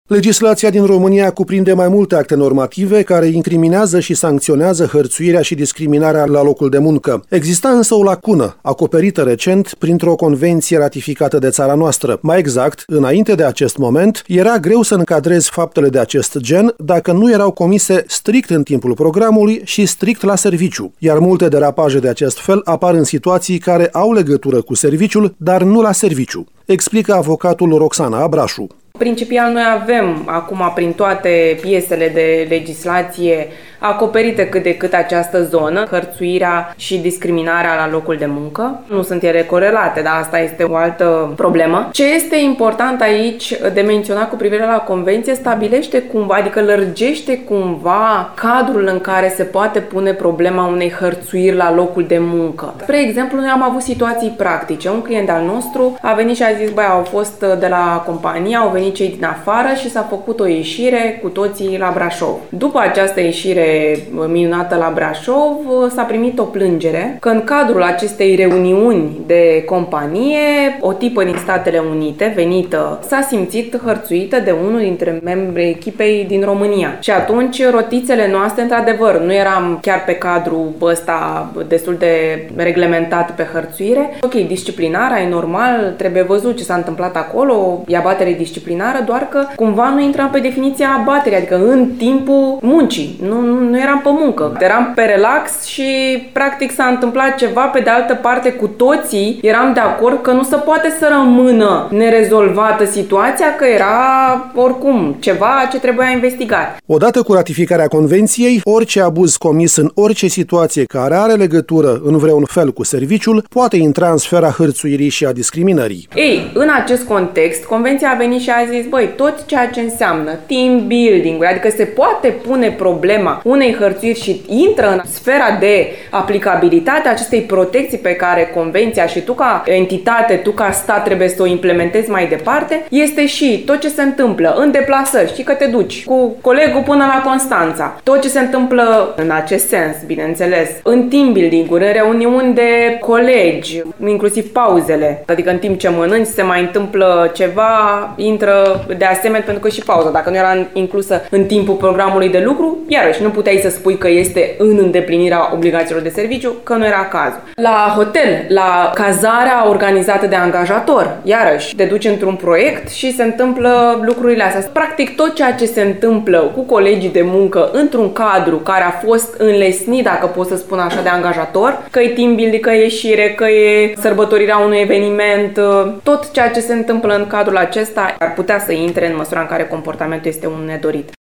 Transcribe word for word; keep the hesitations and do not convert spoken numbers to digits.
Legislația din România cuprinde mai multe acte normative care incriminează și sancționează hărțuirea și discriminarea la locul de muncă. Exista însă o lacună, acoperită recent printr-o convenție ratificată de țara noastră. Mai exact, înainte de acest moment, era greu să încadrezi faptele de acest gen dacă nu erau comise strict în timpul programului și strict la serviciu. Iar multe derapaje de acest fel apar în situații care au legătură cu serviciul, dar nu la serviciu, explică avocatul Roxana Abrașu. Principial, noi avem acum prin toate piesele de legislație acoperite cât de cât această zonă, hărțuirea și discriminarea la locul de muncă. Nu sunt ele corelate, dar asta este o altă problemă. Ce este important aici de menționat cu privire la convenție, stabilește cumva, adică lărgește cumva cadrul în care se poate pune problema unei hărțuiri la locul de muncă. Spre exemplu, noi am avut situații practice. Un client al nostru a venit și a zis, băi, au fost de la companie, au venit cei din afară și s-a făcut o ieșire cu toții la Brașov. După această ieșire minunată la Brașov, s-a primit o plângere că în cadrul acestei reuniuni de companie, o tipă din Statele Unite, venită, s-a simțit hărțuită de unul dintre membrii echipei din România. Și atunci rotițele noastre, într-adevăr, nu eram chiar pe cadrul ăsta destul de reglementat pe hărțuire. Ok, disciplinarea e normal, trebuie văzut ce s-a întâmplat acolo, e abatere disciplinară, doar că cumva nu intram pe definiția abaterii, adică în timpul muncii. Nu, nu Nu eram pe muncă. Eram pe relax și practic s-a întâmplat ceva. Pe de altă parte, cu toții eram de acord că nu se poate să rămână nerezolvată situația, că era oricum ceva ce trebuia investigat. Odată cu ratificarea convenției, orice abuz comis în orice situație care are legătură în vreun fel cu serviciul poate intra în sfera hărțuirii și a discriminării. Ei, în acest context, convenția a venit și a zis, băi, tot ceea ce înseamnă team building, adică se poate pune problema unei hărțuiri și intră în sfera de aplicabilitate a acestei protecții pe care convenția și tu ca entitate, tu ca stat trebuie să o implementezi mai departe, este și tot ce se întâmplă în deplasări, știi că te duci cu colegul până la Constanța, tot ce se întâmplă în acest sens, bineînțeles, în team building-uri, în reuniuni de colegi, inclusiv pauzele, adică în timp ce mănânci se mai întâmplă ceva, intră de asemenea, pentru că și pauza, dacă nu era inclusă în timpul programului de lucru, iarăși nu puteai să spui că este în îndeplinirea obligațiilor de serviciu, că nu era cazul. La hotel, la cazarea organizată de angajator, iarăși, te duci într-un proiect și se întâmplă lucrurile astea. Practic, tot ceea ce se întâmplă cu colegii de muncă într-un cadru care a fost înlesnit, dacă pot să spun așa, de angajator, că e team building, că e ieșire, că e sărbătorirea unui eveniment, tot ceea ce se întâmplă în cadrul acesta ar putea să intre în măsura în care comportamentul este un nedorit.